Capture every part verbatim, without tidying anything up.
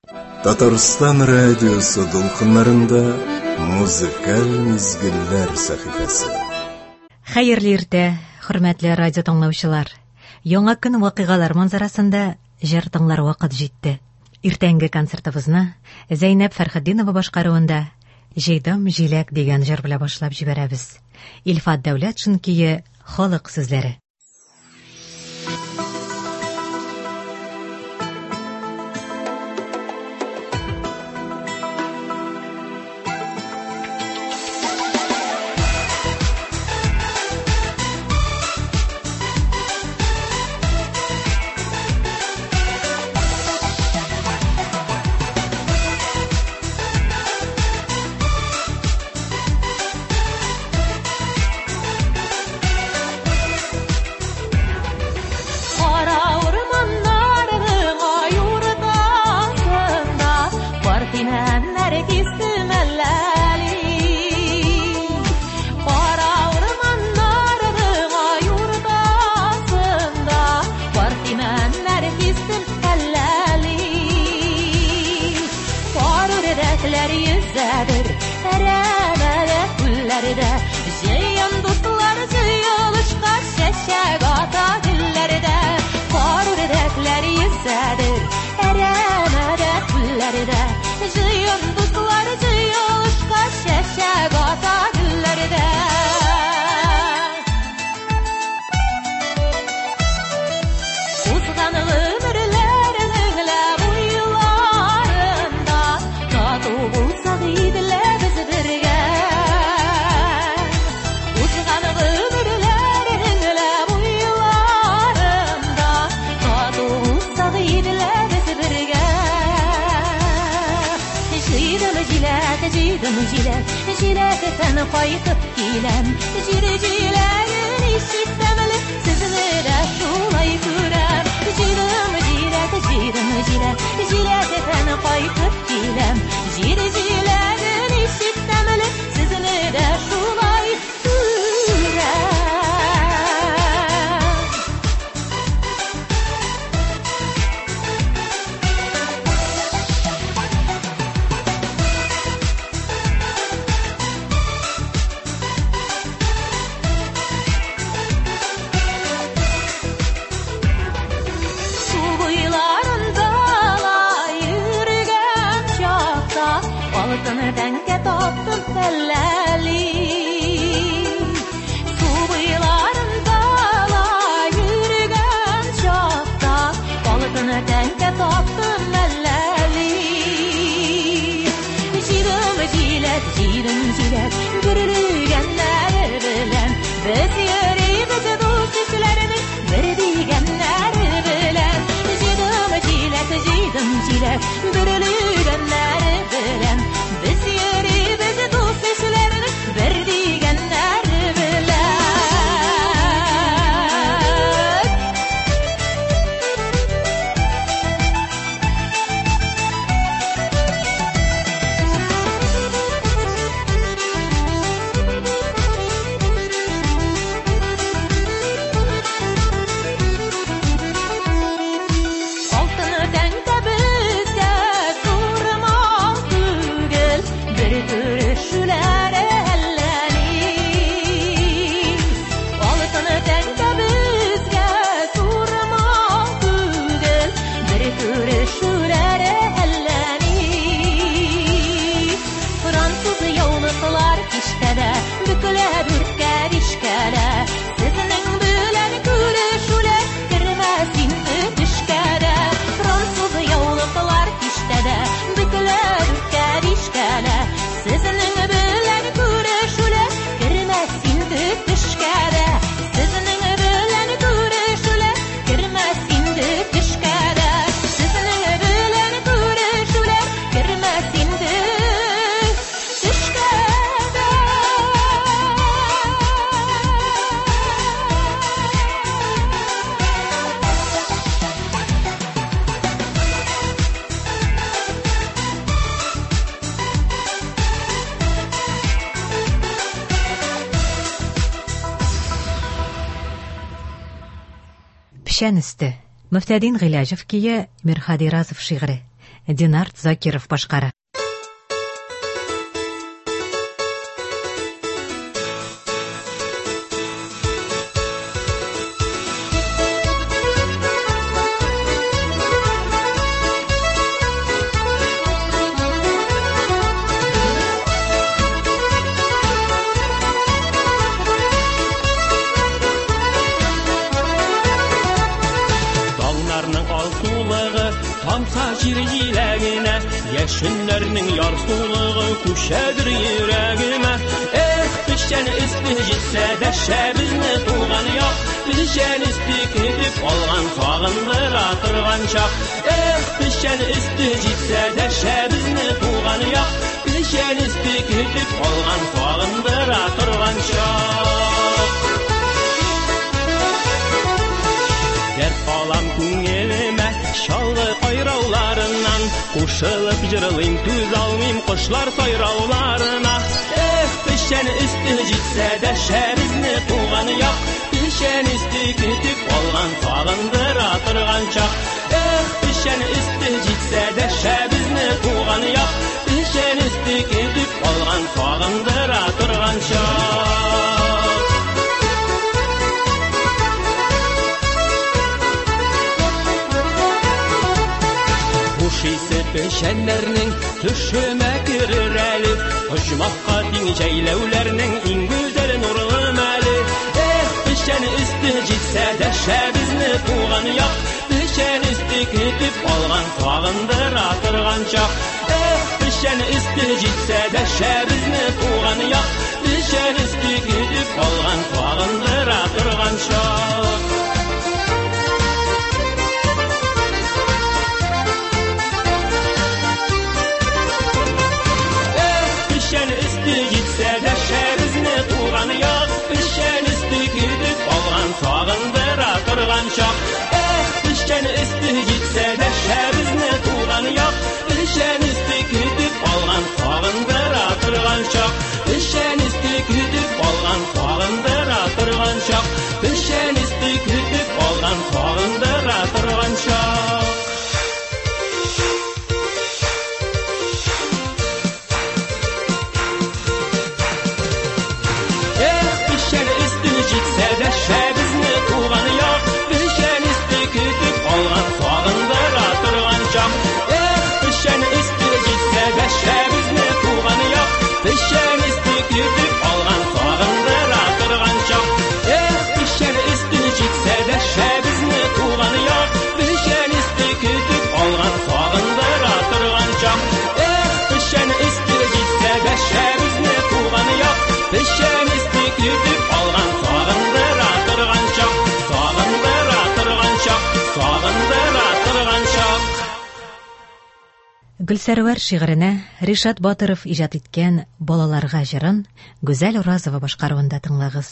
Татарстан радиосы долқынларында музыкаль мизгилләр сәхифәсе. Хәерле иртә, хөрмәтле радио тыңлаучылар. Яңа көн вакыйгалар манзарасында җыр тыңлар вакыт җитте. Иртәнге концертыбызны Зәйнәп Фәрхетдинова башкаруында «Җыйдым җиләк» дигән җыр белән башлап җибәрәбез. Илфат Дәүләтшин кие, халык сүзләре. Пишән өсте. Мөфтәдин Гыйләҗев кие, Мирхади Разов шигыре. Динарт Закиров башкара. Яшеннәрнең ярсулыгы күшәдер йөрәгемә. Эх, пешән өсте җитсә дә шәбезне туган як, пешән өсте көтеп алган сагындыра торган чак. Эх, пешән өсте җитсә дә шәбезне туган як, пешән өсте көтеп алган сагындыра торган чак. Дәрт алам күңелемә шалгы кайрауларыннан, кушылып җырлыйм түз алмыйм кошлар сайрауларына. Эх, пешән өсте җитсә дә шәбезне туган як, пешән өсте көтеп алган сагындыра торган чак. Эх, пешән өсте җитсә дә шәбезне туган як, пешән өсте көтеп алган сагындыра торган чак. Шисе пешәннәрнең төшемә керер әле, оҗмакка тиң җәйләүләрнең иң гүзәл нурлы мәле. Эх, пешән өсте җитсә дә шәбезне туган як, пешән өсте көтеп алган сагындыра торган чак. Эх, пешән өсте җитсә дә шәбезне туган як, пешән өсте көтеп алган сагындыра торган чак. Пешән өсте җитсә дә шәбезне туган як, пешән өсте көтеп алган сагындыра торган чак. Эх, пешән өсте җитсә дә шәбезне туган як, пешән өсте көтеп алган сагындыра торган чак. Пешән өсте көтеп алган сагындыра торган чак. Пешән өсте көтеп алган сагындыра торган чак. Җитсә дә шәбезне туган як, пешән өсте көтеп алган сагындыра торган чак. Эх, пешән өсте җитсә дә шәбезне туган як, пешән өсте көтеп алган сагындыра торган чак. Эх, пешән өсте җитсә дә шәбезне туган як, пешән өсте көтеп алган сагындыра торган чак. Эх, пешән өсте җитсә дә шәбезне туган як, пешән өсте көтеп алган сагындыра торган чак, сагындыра торган чак, сагындыра торган чак. Гөлсәрвәр шигыренә Ришат Батыров иҗат иткән балаларга җырын Гүзәл Уразова башкаруында тыңлагыз.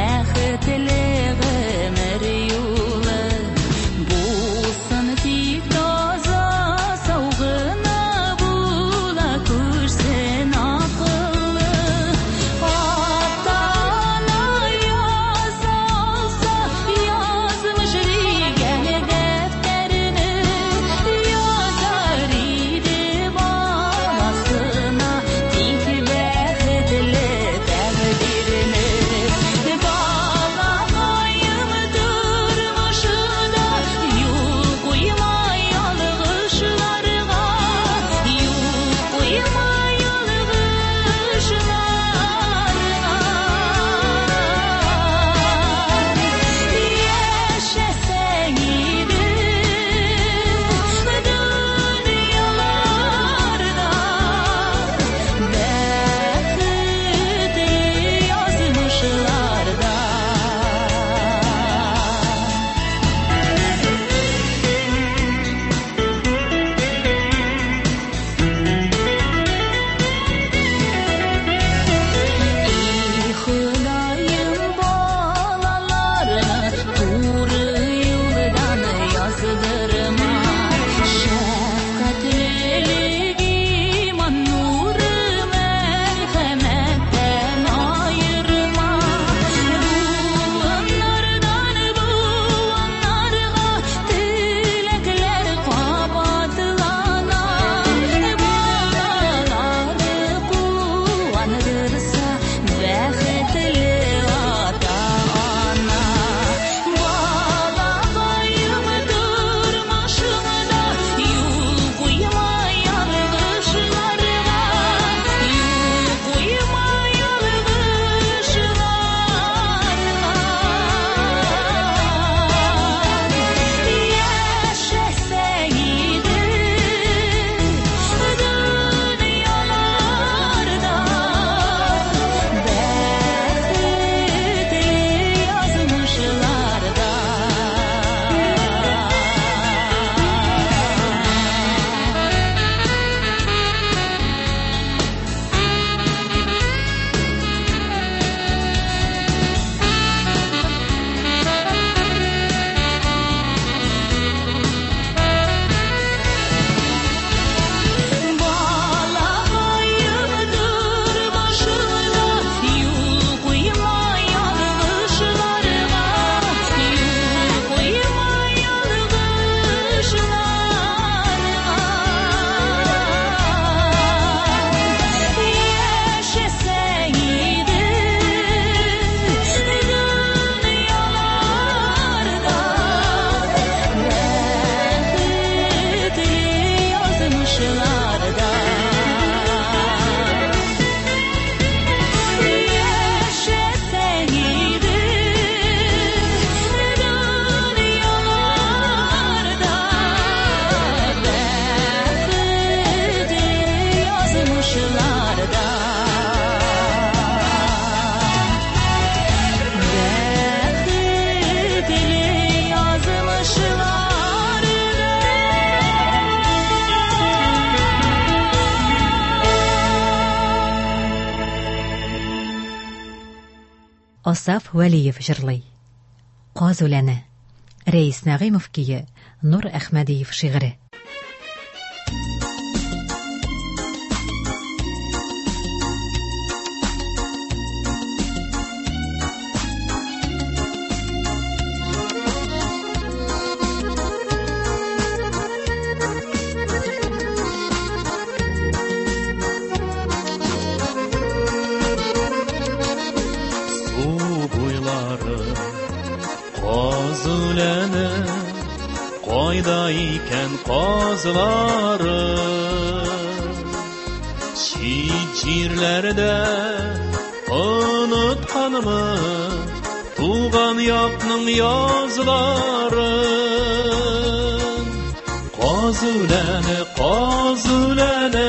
Бәхетле гомер юлы булсын тик Асаф Вәлиев җырлый. Каз үләне. Рәис Нәгыймов кие, Нур Әхмәдиев шигыре. Кайда икән казлары, чит җирләрдә онытканмы туган якның язларын. Каз үләне, каз үләне,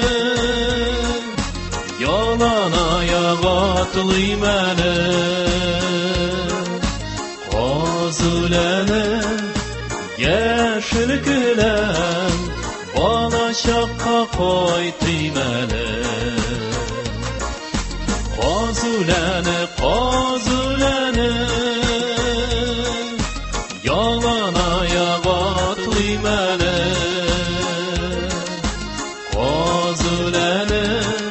ялан аяк атлыйм әле. Каз үләне, яшел көләм, бала чакка кайтыйм әле. Каз үләне, каз үләне, ялан аяк атлыйм әле. Каз үләне,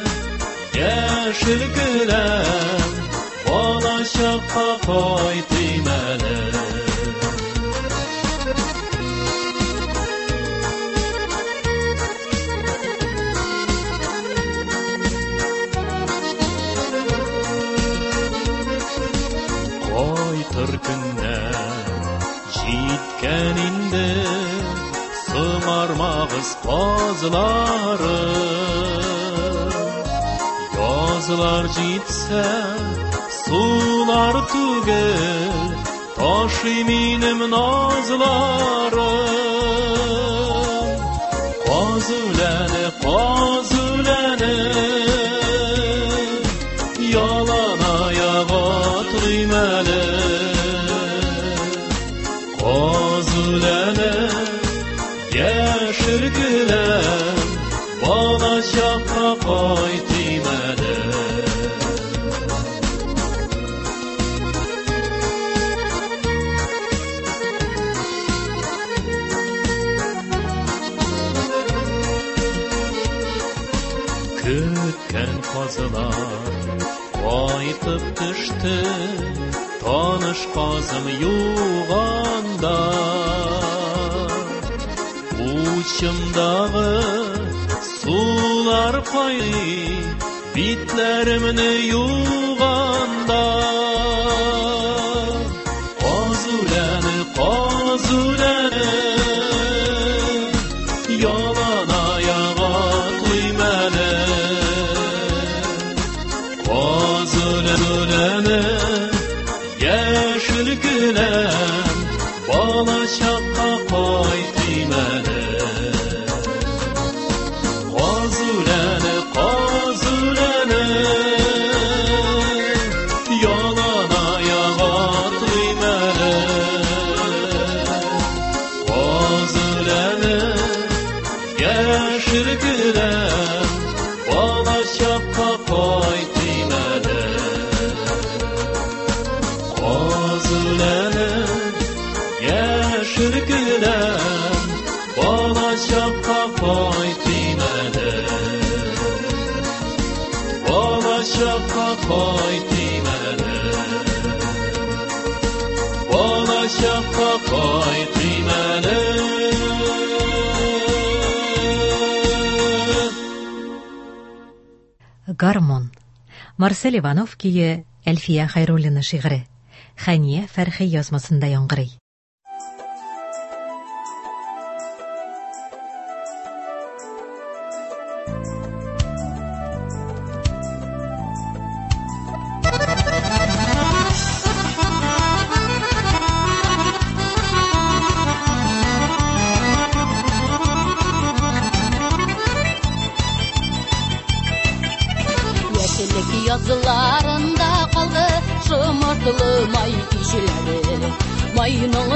яшел көләм, бала чакка кайтыйм әле. Җиткән инде сыңармагыз казлары, язлар җитсә сулар түгел, ташый минем назларым. Каз үләне, каз үләне, ялан аяк атлыйм әле. Kaz үләне, яшел көләм, бала чакка кайтыйм әле. Көткән казлар кайтып төште, таныш казым юганда. Учымдагы сулар кайный, битләремне юганда. Каз үләне, каз үләне, ялан аяк атлыйм әле. Kaz үләне, яшел көләм, бала чакка кайтыйм әле. Каз үләне, каз үләне, ялан аяк атлыйм әле. Каз үләне, яшел көләм, бала чакка кайтыйм әле. Kaz үләне, яшел көләм, бала чакка кайтыйм әле. Бала чакка кайтыйм әле. Бала чакка кайтыйм әле. Гармон. Марсель Иванов кие, Әлфия Хайруллина шигыре. Хәния Фәрхи язмасында яңгырый. Yazılarında kaldı şımırtılı may kişileri. Mayının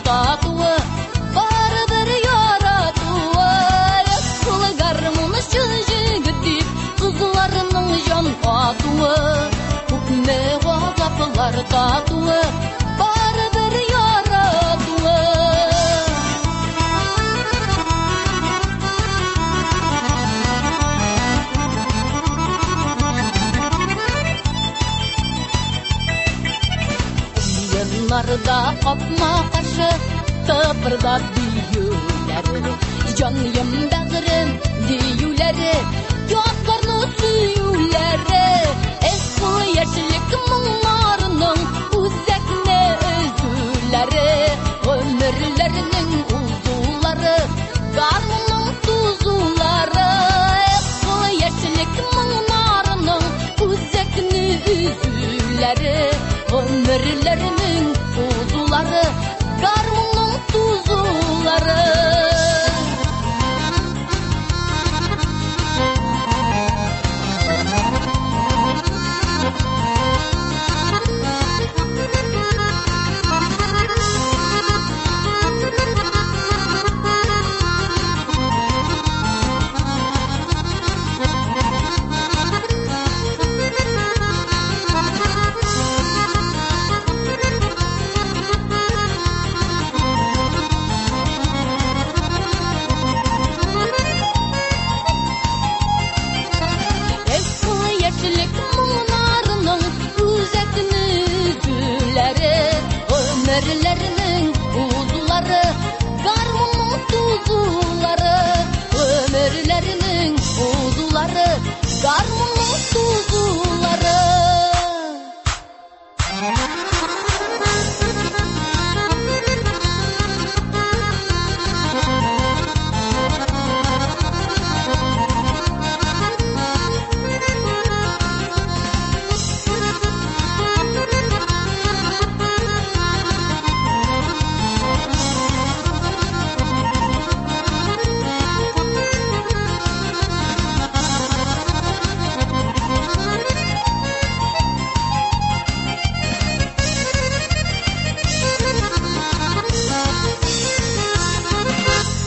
татуы, бары бір яратуы. Ескілі гармон үшін жігіт деп, қызларының жан атуы. Көкме ғазапылар татуы, бары бір яратуы. Narda qopma qarshi tıpırdab diyuləri, canım bağrım diyuləri, yozlarını suyuləri. Eski yaşlık mınlarının uzakne özüləri, ömürlərinin uzuları, qarnının tuzuları. Eski yaşlık mınlarının uzakne özüləri, ömürlərinin uzuları, garmunun tuzuları. Ömürlərinin uzuları, garmunun tuzuları. Ömürlərinin uzuları, garmunun tuzuları.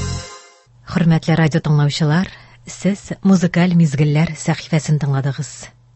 Хөрмәтле радио тыңлаучылар, сез музыкаль мизгелләр сәхифәсен тыңладыгыз.